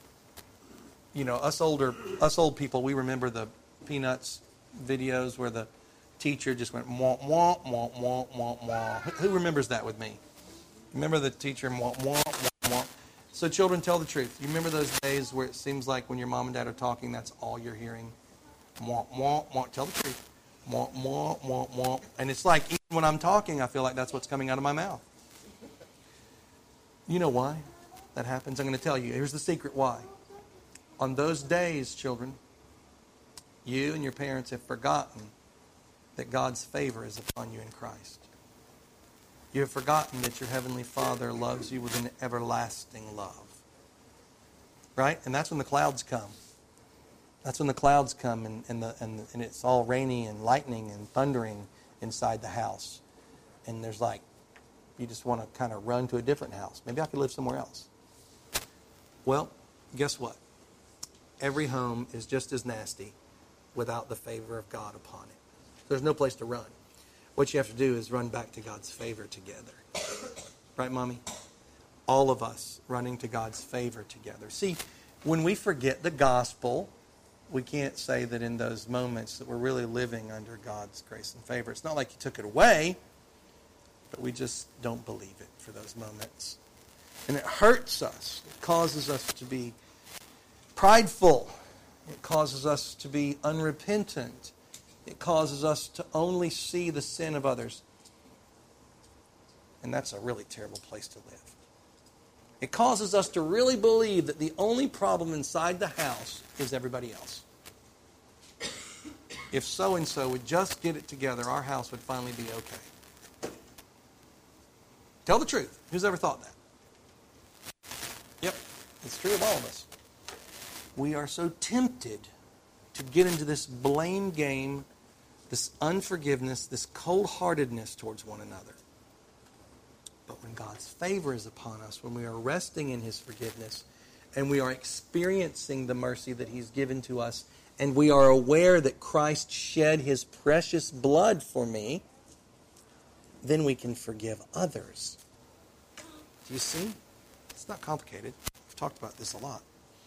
us old people, we remember the Peanuts videos where the teacher just went wah wah wah wah wah wah. Who remembers that with me? Remember the teacher wah wah wah wah. So children, tell the truth. You remember those days where it seems like when your mom and dad are talking, that's all you're hearing? Wah wah wah. Tell the truth. Wah wah wah wah. And it's like even when I'm talking, I feel like that's what's coming out of my mouth. You know why that happens? I'm going to tell you. Here's the secret why. On those days, children, you and your parents have forgotten that God's favor is upon you in Christ. You have forgotten that your Heavenly Father loves you with an everlasting love. Right? And that's when the clouds come. That's when the clouds come and it's all rainy and lightning and thundering inside the house. And there's you just want to kind of run to a different house. Maybe I could live somewhere else. Well, guess what? Every home is just as nasty without the favor of God upon it. There's no place to run. What you have to do is run back to God's favor together. Right, Mommy? All of us running to God's favor together. See, when we forget the gospel, we can't say that in those moments that we're really living under God's grace and favor. It's not like He took it away. But we just don't believe it for those moments. And it hurts us. It causes us to be prideful. It causes us to be unrepentant. It causes us to only see the sin of others. And that's a really terrible place to live. It causes us to really believe that the only problem inside the house is everybody else. If so-and-so would just get it together, our house would finally be okay. Tell the truth. Who's ever thought that? Yep, it's true of all of us. We are so tempted to get into this blame game, this unforgiveness, this cold-heartedness towards one another. But when God's favor is upon us, when we are resting in His forgiveness, and we are experiencing the mercy that He's given to us, and we are aware that Christ shed His precious blood for me, then we can forgive others. Do you see? It's not complicated. We've talked about this a lot.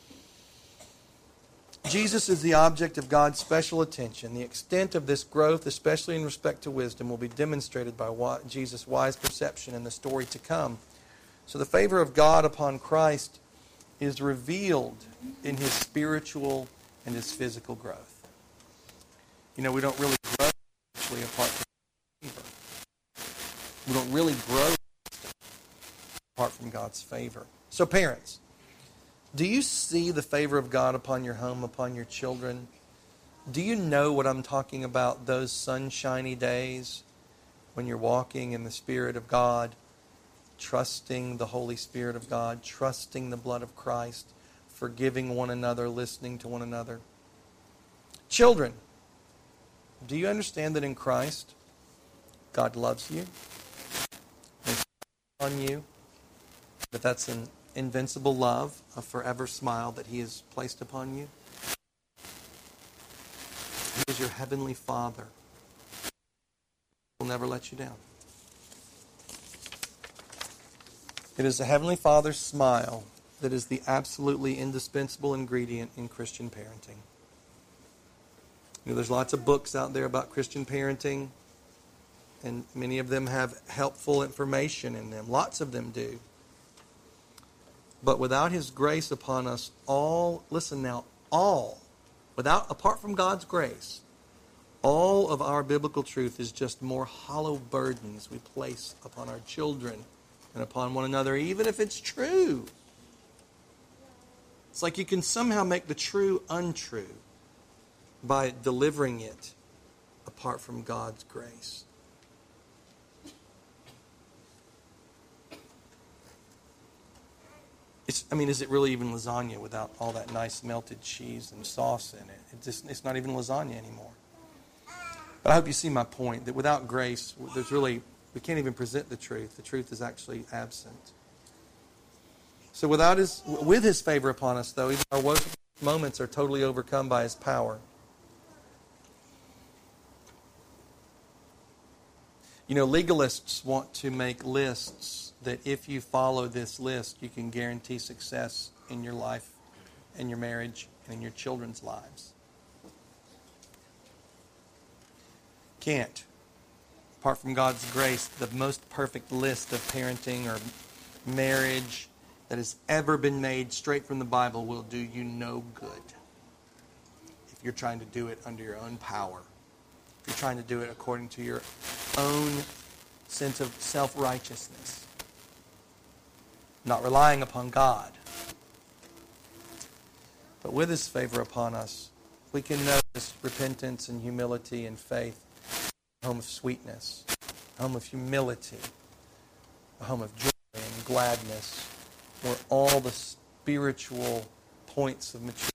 Jesus is the object of God's special attention. The extent of this growth, especially in respect to wisdom, will be demonstrated by Jesus' wise perception in the story to come. So the favor of God upon Christ is revealed in His spiritual and His physical growth. You know, we don't really grow actually apart from favor. We don't really grow apart from God's favor. So parents, do you see the favor of God upon your home, upon your children? Do you know what I'm talking about, those sunshiny days when you're walking in the Spirit of God, trusting the Holy Spirit of God, trusting the blood of Christ, forgiving one another, listening to one another? Children, do you understand that in Christ, God loves you? And on you, that that's an invincible love, a forever smile that He has placed upon you? He is your heavenly Father. He will never let you down. It is the Heavenly Father's smile that is the absolutely indispensable ingredient in Christian parenting. You know, there's lots of books out there about Christian parenting, and many of them have helpful information in them. Lots of them do. But without His grace upon us, apart from God's grace, all of our biblical truth is just more hollow burdens we place upon our children and upon one another, even if it's true. It's like you can somehow make the true untrue by delivering it apart from God's grace. Is it really even lasagna without all that nice melted cheese and sauce in it? It's not even lasagna anymore. But I hope you see my point, that without grace, we can't even present the truth. The truth is actually absent. So with His favor upon us, though, even our woeful moments are totally overcome by His power. You know, legalists want to make lists that if you follow this list, you can guarantee success in your life, in your marriage, and in your children's lives. Can't. Apart from God's grace, the most perfect list of parenting or marriage that has ever been made straight from the Bible will do you no good if you're trying to do it under your own power. If you're trying to do it according to your own sense of self-righteousness, not relying upon God. But with His favor upon us, we can know this repentance and humility and faith, a home of sweetness, a home of humility, a home of joy and gladness, where all the spiritual points of maturity.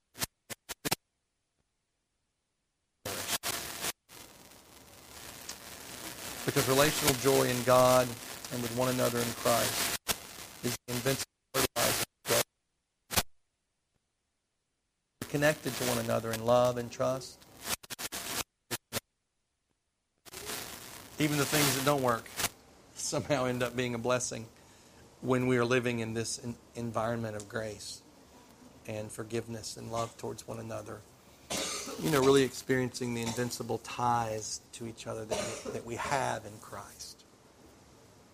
Because relational joy in God and with one another in Christ is the invincible fertilizer of growth. We're connected to one another in love and trust. Even the things that don't work somehow end up being a blessing when we are living in this environment of grace and forgiveness and love towards one another. You know, really experiencing the invincible ties to each other that we have in Christ.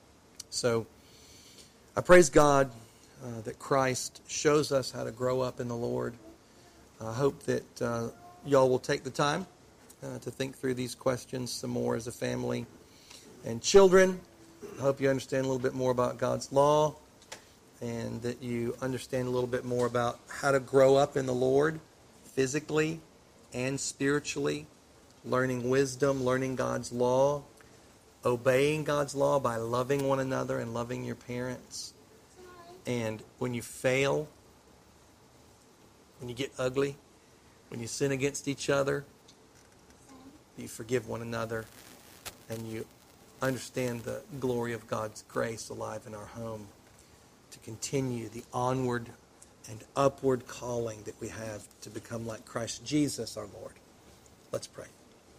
So I praise God that Christ shows us how to grow up in the Lord. I hope that y'all will take the time to think through these questions some more as a family. And children, I hope you understand a little bit more about God's law and that you understand a little bit more about how to grow up in the Lord physically and spiritually, learning wisdom, learning God's law, obeying God's law by loving one another and loving your parents. And when you fail, when you get ugly, when you sin against each other, you forgive one another and you understand the glory of God's grace alive in our home to continue the onward and upward calling that we have to become like Christ Jesus our Lord. Let's pray.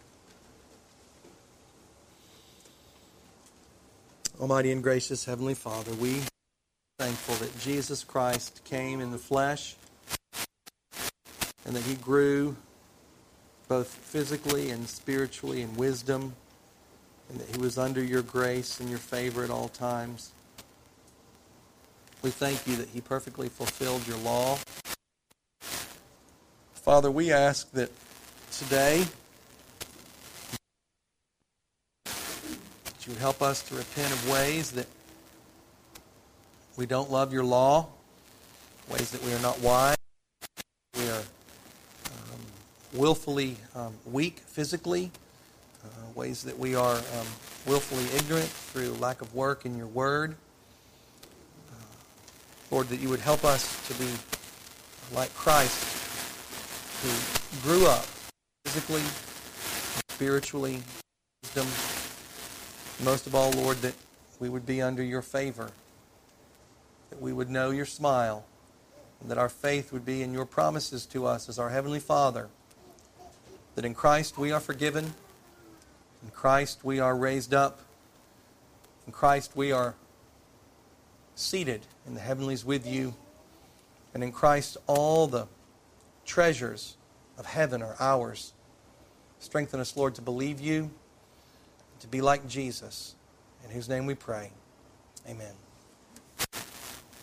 Almighty and gracious Heavenly Father, we are thankful that Jesus Christ came in the flesh and that He grew both physically and spiritually in wisdom, and that He was under your grace and your favor at all times. We thank you that He perfectly fulfilled your law. Father, we ask that today that you would help us to repent of ways that we don't love your law, ways that we are not wise, we are willfully weak physically, ways that we are willfully ignorant through lack of work in your word. Lord, that you would help us to be like Christ, who grew up physically, spiritually, wisdom. Most of all, Lord, that we would be under your favor, that we would know your smile, and that our faith would be in your promises to us as our Heavenly Father, that in Christ we are forgiven, in Christ we are raised up, in Christ we are seated in the heavenlies with you, and in Christ all the treasures of heaven are ours. Strengthen us, Lord, to believe you, to be like Jesus, in whose name we pray. Amen.